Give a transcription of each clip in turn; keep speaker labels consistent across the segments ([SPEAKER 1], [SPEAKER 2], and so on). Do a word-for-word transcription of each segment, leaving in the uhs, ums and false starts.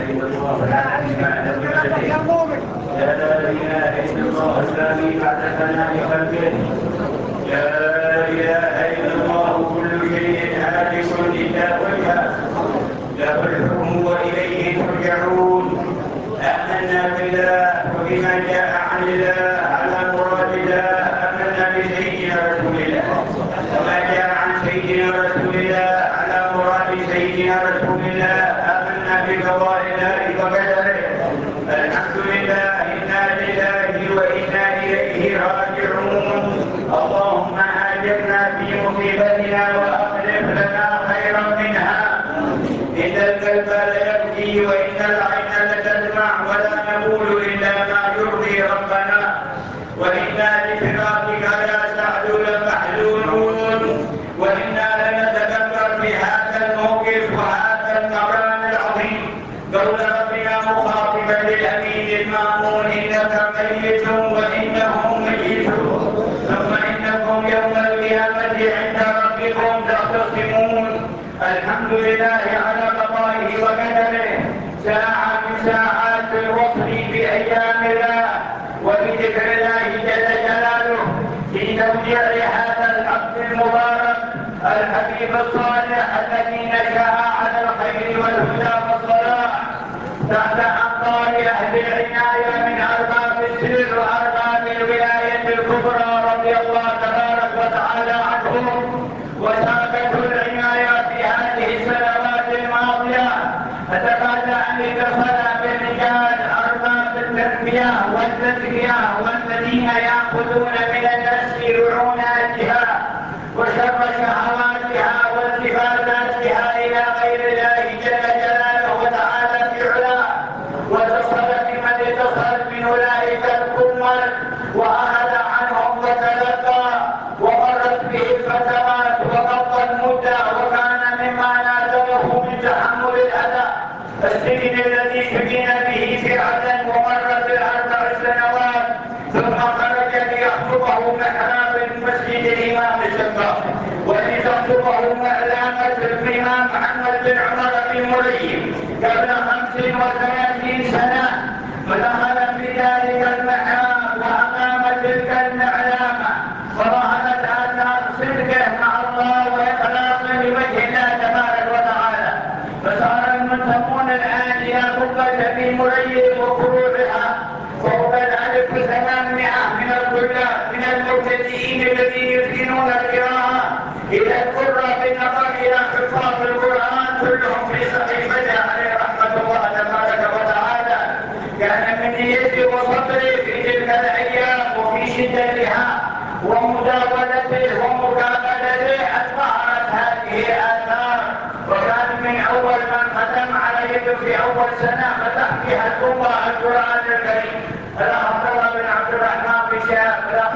[SPEAKER 1] إلا الله الذي بعد ولده لا إله إلا الله الذي بعد ثناء خلقه لا إله إلا الله كل شيء هالك إلا وجهه له الحكم وإليه ترجعون آمنا بالله وبما جاء عن الله على مراد الله آمنا بسيدنا رسول الله وما جاء عن سيدنا رسول الله على مراد سيدنا رسول الله آمنا بقضاء الله وقدره الحمد لله إنا لله وإنا إليه راجعون اللهم أجرنا في مصيبتنا وأخلف لنا خيرا منها إن القلب ليبكي وإن العين لتدمع ولا نقول إلا ما يرضي ربنا وإنا لفراقك يا سعد لمحزونون وإنا لنتذكر في هذا الموقف وهذا المقام العظيم قول ربنا مخاطبا للأمين المأمون إنك ميت وإنهم ميتون ثم إنكم يوم القيامة عند ربكم تختصمون الحمد لله على قضائه وقدره ساعة من ساعات الوصل بأيام الله وبذكر الله جل جلاله في توجيع هذا العبد المبارك الحبيب الصالح الذي نشأ على الخير والهدى والصلاح تحت أنظار أهل العناية من أرباب السر وأرباب الولاية الكبرى رضي الله تبارك وتعالى عنهم وساقته العناية في هذه السنوات الماضية فتبعد عن اتصل بالرجال أرباب التربية والتزكية والذين يأخذون من النفس رعوناتها وشر شهواتها والتفاتاتها إلى غير الله جل جلاله وتعالى في علاه واتصل بمن اتصل من أولئك الكمل وأخذ عنهم وتلقى ومرت به الفترات وقضى المدة وكان مما نادره من تحمل الأذى السجن الذي سجن به فعلا ومرت الأربع سنوات ثم خرج ليخطبه محراب مسجد الإمام الشافعي ولتخطبه علامة الإمام محمد بن عمر بن مريم قبل خمس وثلاثين سنة فدخل في ذلك المحراب وأقام تلك العلامة فظهرت آثار صدقه مع الله وإخلاصه لوجه الله تبارك وتعالى فصار المنتمون الآن إلى خطبة في مريم وفروعها فوق الألف ثمانمائة من الطلاب من المبتدئين الذين يتقنون القراءة إلى القرة بالنظر إلى حفاظ القرآن كلهم في صحيفته عليه رحمة الله تبارك وتعالى كان من نيته وصبره في تلك الأيام وفي شدتها ومداولته ومقابلته أن ظهرت هذه الآثار وكان من أول من ختم على يده في أول سنة فتح فيها الأمة القرآن الكريم الأخ عبد الله بن عبد الرحمن بن شهاب الأخ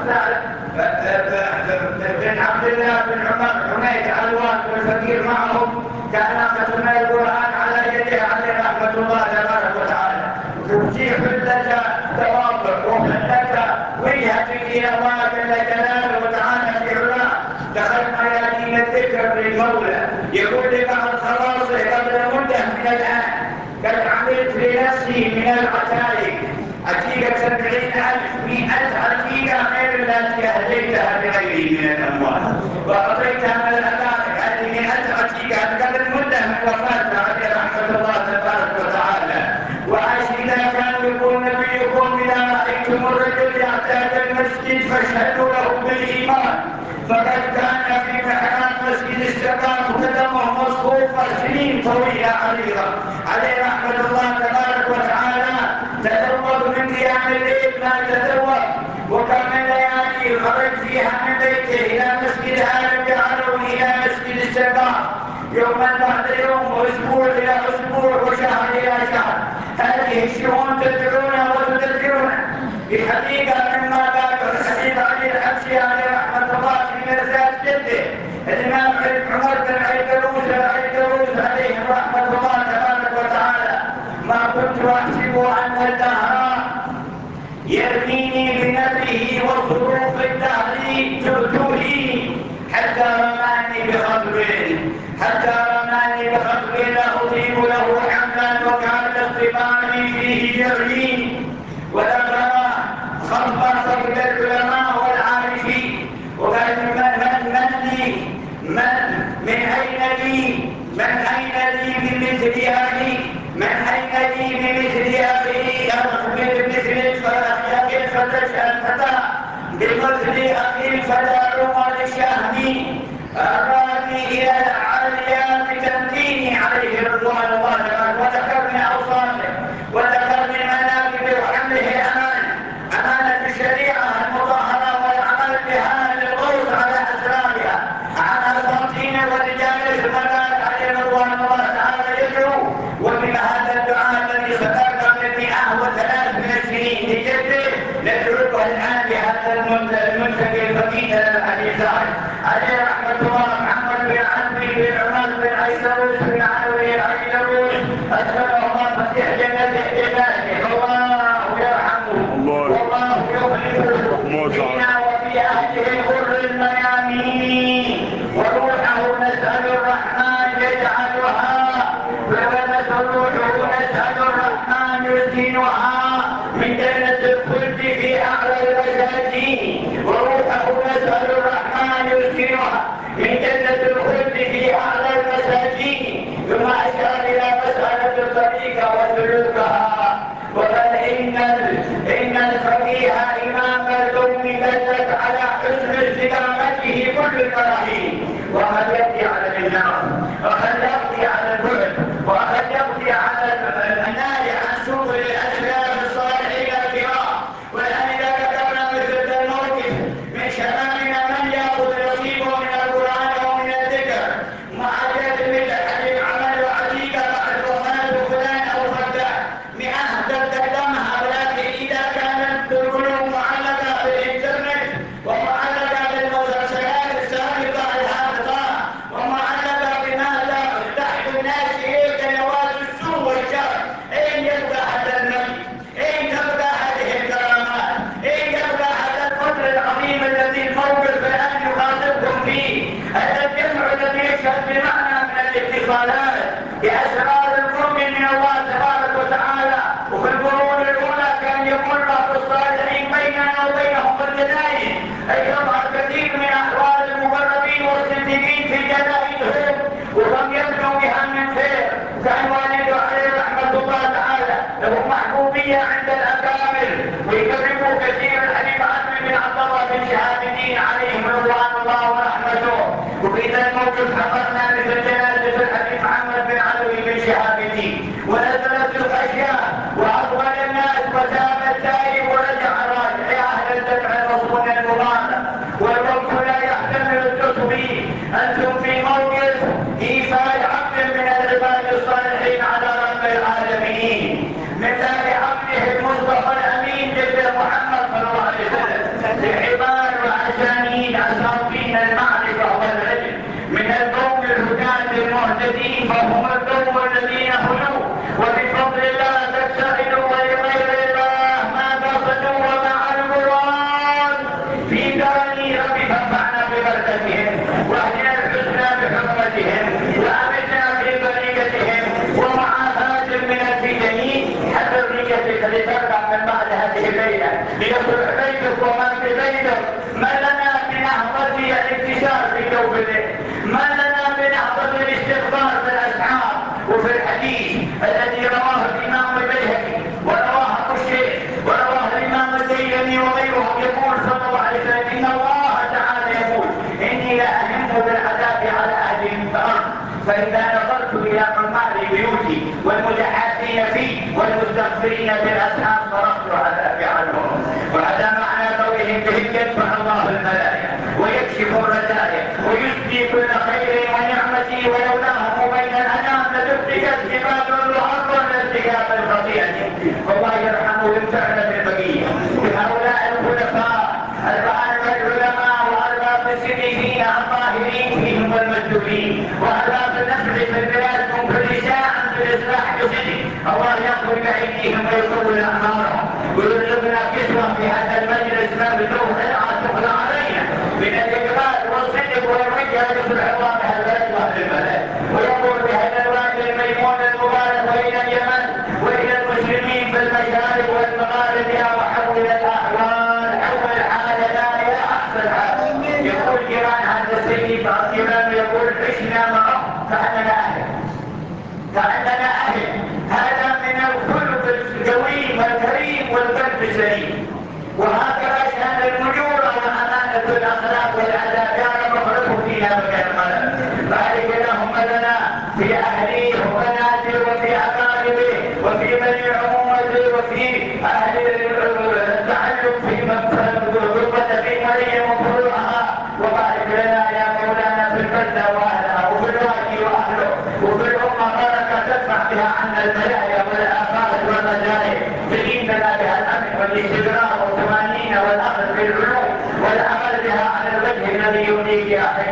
[SPEAKER 1] بن عبد الله بن عمر حميد علوان والفقير معهم كان ختم القرآن على يده عليه رحمة الله تبارك وتعالى تفتيح لك توافق وحدك وجهة إلى الله جل جلاله وتعالى في علاه دخل ميادين الذكر للمولى يقول لبعض خلاصه قبل مدة من الآن قد عملت لنفسي من العتائق عتيقة سبعين ألف مئة عتيقة غير التي أهديتها بغيري من الأموال وأعطيتها من الأملاك هذه مئة عتيقة قبل مدة من وفاتها عليه رحمة الله تبارك وتعالى وعاش إذا كان يقول نبيكم إذا رأيتم الرجل يحتاج المسجد فاشهدوا له بالإيمان فقد كان في محراب مسجد الشباب قدمه مصفوفة سنين طويلة عريضة عليه رحمة الله تبارك وتعالى تزوج من قيام الليل ما تزوج وكم ليالي خرج فيها من بيته إلى مسجد هذا العلوي إلى مسجد الشباب يوما بعد يوم واسبوع الى اسبوع وشهر الى شهر هذه الشؤون تدعونا وتذكرنا بحقيقه مما قال الحديث عن الحبشي عليه رحمه الله في مرزات جده الامام عمر بن عيدروس العيدروس عليه رحمه الله تبارك وتعالى ما كنت احسب ان الدهر يرميني بنبله وظروف الدهر تؤتوني حتى رماني بخطب حتى رماني بخطب لا أطيب له حملا وكان بمثل أبي من أين لي بمثل أبي أخبر بمثل الفلك فتشهد فتى بمثل أبي فلا عمر شهدي أراني إلى العاليات تمكيني عليه رضوان الله وذكر من أوصافه وذكر من مناكب وحمله أمان أمانة الشريعة المطهرة والعمل بها للغوص على أسرارها على التمكين والرجال الزملاء عليه رضوان الله تعالى يدعو ومن هذا الدعاء الذي ذكرنا من مئة وثلاث من السنين لجده ندعوه الآن بهذا المنتقل الفقيد الحديث عليه رحمة الله محمد بن عمرو بن عمر بن عيسروس بن علوي العيسروس أسأل الله فتح جنته جناته الله يرحمه والله يخلفه فينا وفي أهله الغر الميامين وروحه نسأل الرحمن يجعلها ونسأل روحه نسأل الرحمن يسكنها من جنة الخلد في أعلى المساجين وروحه نسأل الرحمن يسكنها من جنة الخلد في أعلى المساجين ثم أشار إلى مسألة الطريقة وسلوكها وقال إن إن الفقيه إمام الأم دلت على حسن استقامته كل البراهين وقد يقضي على النار وقد يقضي على البعد وقد يقضي على النار عن سوء الأسباب الصالحين الكرام ولذلك ذكرنا مثل الموقف من شبابنا من يأخذ نصيبه من القرآن ومن الذكر مع جد من الحديث عمل وعتيقة بعد وفاة فلان أو فتاة مئة تتكلمها ولكن إذا كانت القلوب معلقة بالإنترنت ومعلقة بالمسلسلات السابقة الهابطة ومعلقة بماذا تحت الناس إليك نواة السوء والشر أين يبقى هذا المجد؟ أين تبقى هذه الكرامات؟ أين يبقى هذا القدر العظيم الذي الموقف الآن يخاطبكم فيه؟ هذا الجمع الذي يشهد بمعنى من الاتصالات بأسرار القرب من الله تبارك وتعالى وفي القرون الأولى كان يمر بالصالحين بيننا وبينهم الجنائز أي يظهر كثير من أحوال المقربين والصديقين في جنائزهم ولم يبنوا بها من خير كان والده عليه رحمة الله تعالى له محبوبية عند الأكابر ويقربوا كثير الحبيب عبد بن عبد الله بن شهاب الدين عليهم رضوان الله ورحمته وفي ذا الموقف حضرنا مثل جنازة الحبيب محمد بن علوي بن شهاب الدين ونزلت الخشية وأقبل الناس وتاب التائب ورجع الراجع يا أهل الدمع المصون المبارك والوقت لا يحتمل التصوير أنتم في موقف إيفاء عبد من العباد الصالحين على رب العالمين مثال عبده المصطفى الأمين جد محمد صلى الله عليه وسلم لعباد وأسانيد أساطين المعرفة والعلم من القوم الهداة المهتدين فهم القوم الذين هدوا وبفضل الله تجتهدوا ولغير الله ما قصدوا ومع القرآن في داري ربي فانفعنا ببركتهم واهدنا الحسنى بحرمتهم وامتنا في طريقتهم ومعافاة من الفتن حتى نيتك لترجع من بعد هذه الليله ليصلح بيتك ومن في بيتك ما لنا بنهضه الانتشار في جوف الليل ما لنا بنهضه الاستغفار في الاسحار وفي الحديث الذي رواه الامام البيهقي ورواه ابو الشيخ ورواه الامام الديلمي وغيرهم يقول صلى الله عليه وسلم ان الله تعالى يقول اني لاهم بالعذاب على اهل الارض فاذا نظرت الى عمال بيوتي والمتحافين فيه والمستغفرين بالاسحار صرفت عذابي عنهم وهذا معنى قولهم به يدفع الله الملائكه ويكشف الرزايا ويسدي كل خير ونعمه ولولاهم بين الانام لتفتكت عباد الارض والارتكاب الخطيئه والله يرحمه ويمتعنا بالبقيه بهؤلاء الخلفاء البعض العلماء وارباب السنين الطاهرين فيهم والمسجونين وارباب النفع في البلاد من كل ساعه بالاصلاح بسنه الله يغفر بايديهم ويطول اعمارهم ويرزقنا كسوه في هذا المجلس ما بدون خدعه تخلى علينا من الاقبال والصدق والرجع يصلح الله بها البلد واهل البلد ويقول بهذا الوادي الميمون المبارك والى اليمن والى المسلمين في المشارق والمغارب يا وحول الاحوال حول الحال لا يا احسن حال يقول جيران هذا السيد بعض جيرانه يقول عشنا معه كاننا اهل كاننا قلب سليم. وهكذا كان الفجور وأمانة الأخلاق والعادات كان مخلوق فيها من الخلل. بارك اللهم لنا في أهله وبناته وفي أقاربه وفي بني عمومته وفي أهل التعلم في غرفة في مريم وفروعها. وبارك لنا يا مولانا في البلدة وأهلها وفي الوادي وأهله وفي الأمة بركة تدفع بها عنا البلايا والآفات والمجاهد تجيب لنا بها الأمن والاستقرار والطمأنينة والأخذ بالعلوم والعمل بها على الوجه الذي يرضيك يا